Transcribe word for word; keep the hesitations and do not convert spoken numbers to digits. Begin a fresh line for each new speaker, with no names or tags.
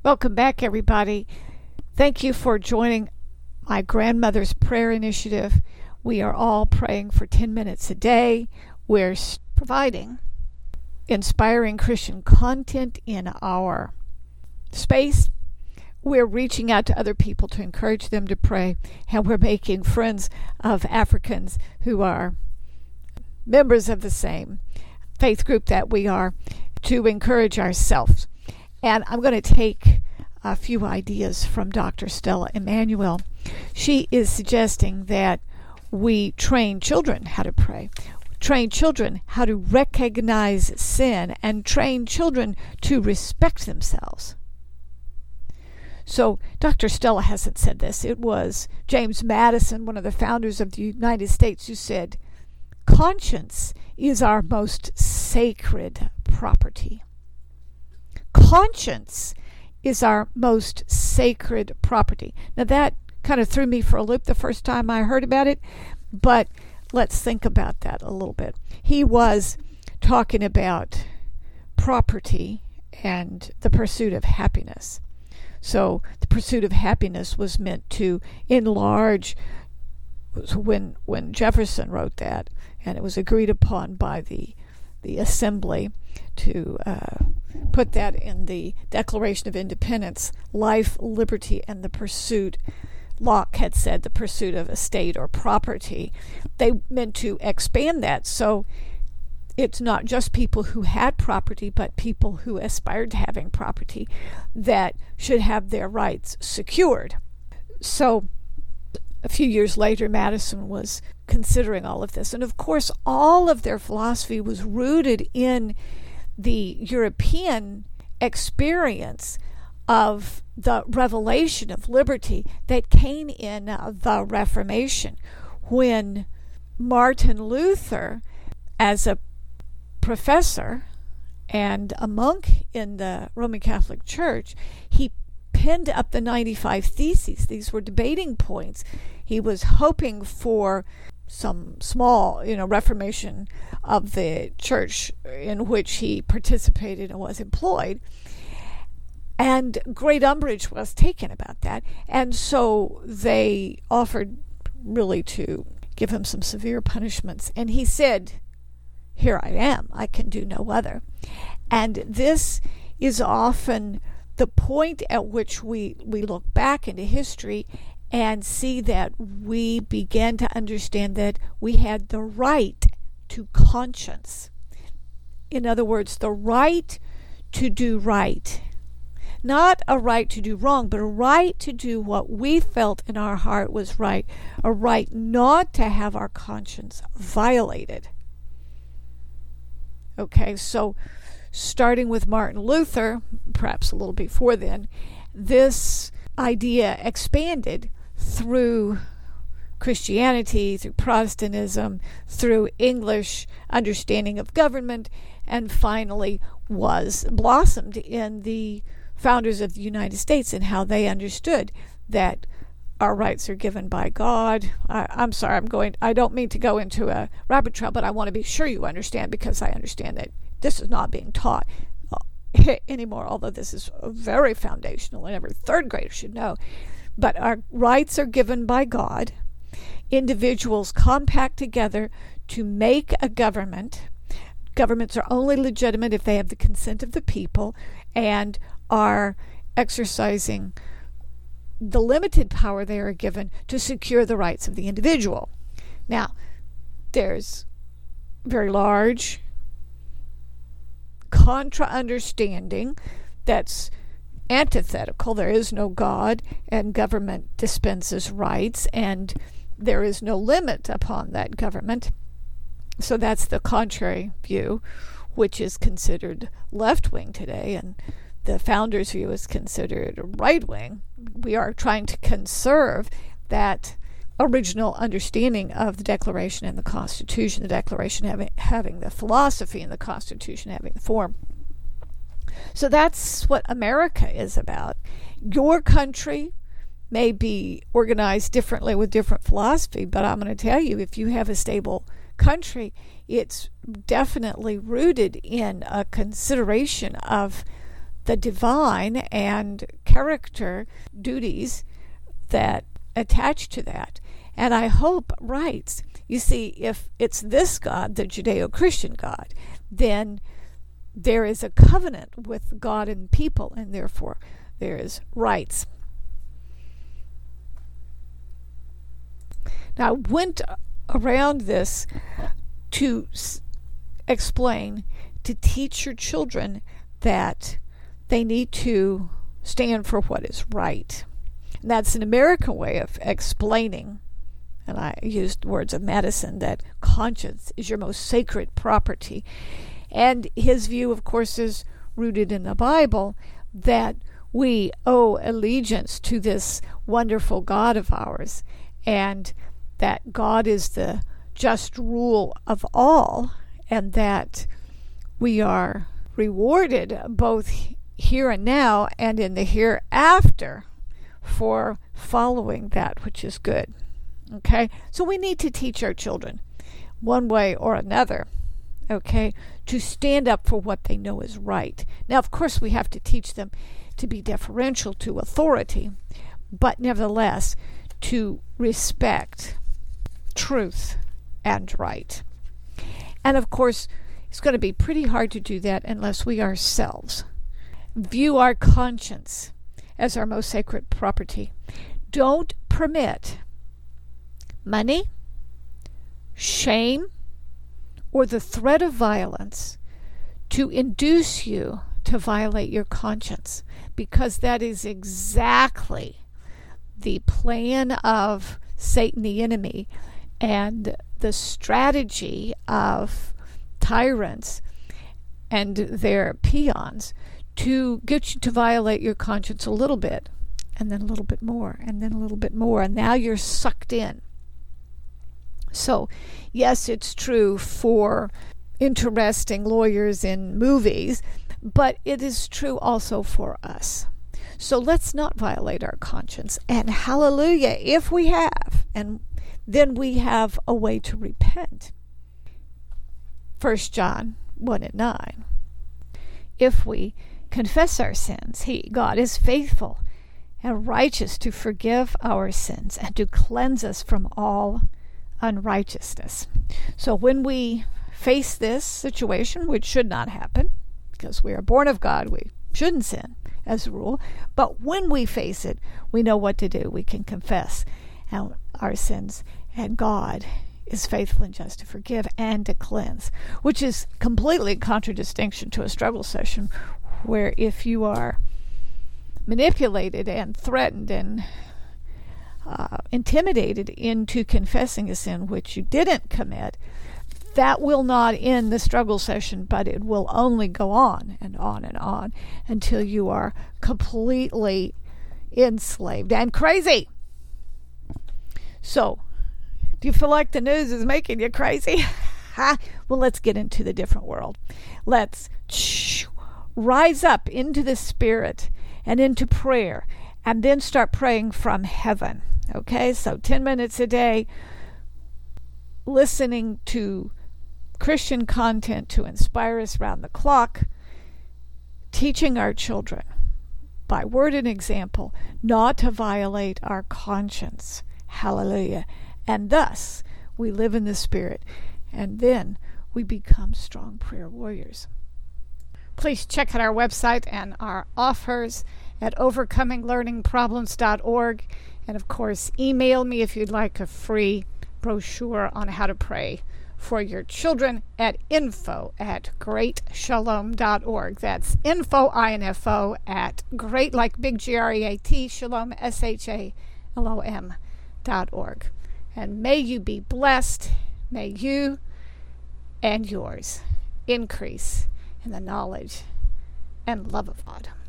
Welcome back, everybody. Thank you for joining my grandmother's prayer initiative. We are all praying for ten minutes a day. We're providing inspiring Christian content in our space. We're reaching out to other people to encourage them to pray, and we're making friends of Africans who are members of the same faith group that we are, to encourage ourselves. And I'm going to take a few ideas from Doctor Stella Immanuel. She is suggesting that we train children how to pray, train children how to recognize sin, and train children to respect themselves. So Doctor Stella hasn't said this. It was James Madison, one of the founders of the United States, who said, "Conscience is our most sacred property." Conscience is our most sacred property. Now that kind of threw me for a loop the first time I heard about it, but let's think about that a little bit. He was talking about property and the pursuit of happiness. So the pursuit of happiness was meant to enlarge. When when Jefferson wrote that, and it was agreed upon by the the assembly to uh, put that in the Declaration of Independence, life, liberty, and the pursuit. Locke had said the pursuit of estate or property. They meant to expand that, so it's not just people who had property, but people who aspired to having property that should have their rights secured. So a few years later, Madison was considering all of this. And of course, all of their philosophy was rooted in the European experience of the revelation of liberty that came in the Reformation, when Martin Luther, as a professor and a monk in the Roman Catholic Church, he penned up the ninety-five Theses. These were debating points. He was hoping for some small, you know, reformation of the church in which he participated and was employed. And great umbrage was taken about that. And so they offered really to give him some severe punishments. And he said, "Here I am, I can do no other." And this is often the point at which we, we look back into history and see that we began to understand that we had the right to conscience. In other words, the right to do right. Not a right to do wrong, but a right to do what we felt in our heart was right. A right not to have our conscience violated. Okay, so starting with Martin Luther, perhaps a little before then, this idea expanded through Christianity, through Protestantism, through English understanding of government, and finally was blossomed in the founders of the United States and how they understood that our rights are given by God. I, I'm sorry, I'm going, I don't mean to go into a rabbit trail, but I want to be sure you understand, because I understand that this is not being taught anymore, although this is very foundational and every third grader should know. But our rights are given by God. Individuals compact together to make a government. Governments are only legitimate if they have the consent of the people and are exercising the limited power they are given to secure the rights of the individual. Now, there's very large contra-understanding that's antithetical. There is no God, and government dispenses rights, and there is no limit upon that government. So that's the contrary view, which is considered left-wing today, and the founders' view is considered right-wing. We are trying to conserve that original understanding of the Declaration and the Constitution, the Declaration having, having the philosophy and the Constitution having the form. So that's what America is about. Your country may be organized differently with different philosophy, but I'm going to tell you, if you have a stable country, it's definitely rooted in a consideration of the divine and character duties that attach to that. And I hope rights. You see, if it's this God, the Judeo-Christian God, then there is a covenant with God and people, and therefore there is rights. Now, I went around this to s- explain, to teach your children that they need to stand for what is right. And that's an American way of explaining, and I used words of Madison, that conscience is your most sacred property. And his view, of course, is rooted in the Bible, that we owe allegiance to this wonderful God of ours, and that God is the just rule of all, and that we are rewarded both here and now and in the hereafter for following that which is good. Okay? So we need to teach our children, one way or another, okay, to stand up for what they know is right. Now, of course, we have to teach them to be deferential to authority, but nevertheless, to respect truth and right. And of course, it's going to be pretty hard to do that unless we ourselves view our conscience as our most sacred property. Don't permit money, shame, or the threat of violence to induce you to violate your conscience, because that is exactly the plan of Satan, the enemy, and the strategy of tyrants and their peons to get you to violate your conscience a little bit, and then a little bit more, and then a little bit more, and now you're sucked in. So, yes, it's true for interesting lawyers in movies, but it is true also for us. So let's not violate our conscience. And hallelujah, if we have, and then we have a way to repent. First John one and nine. If we confess our sins, He, God, is faithful and righteous to forgive our sins and to cleanse us from all unrighteousness. So when we face this situation, which should not happen, because we are born of God, we shouldn't sin as a rule, but when we face it, we know what to do. We can confess our sins, and God is faithful and just to forgive and to cleanse, which is completely contradistinction to a struggle session, where if you are manipulated and threatened and uh, intimidated into confessing a sin which you didn't commit, that will not end the struggle session, but it will only go on and on and on until you are completely enslaved and crazy. So, do you feel like the news is making you crazy? Well, let's get into the different world. Let's shh, rise up into the Spirit and into prayer, and then start praying from heaven. Okay, so ten minutes a day, listening to Christian content to inspire us round the clock, teaching our children by word and example not to violate our conscience. Hallelujah. And thus we live in the Spirit, and then we become strong prayer warriors. Please check out our website and our offers at overcoming learning problems dot org. And of course, email me if you'd like a free brochure on how to pray for your children at info at great shalom dot org. That's info, I N F O, at great, like big G R E A T, shalom, S H A L O M dot org. And may you be blessed. May you and yours increase in the knowledge and love of God.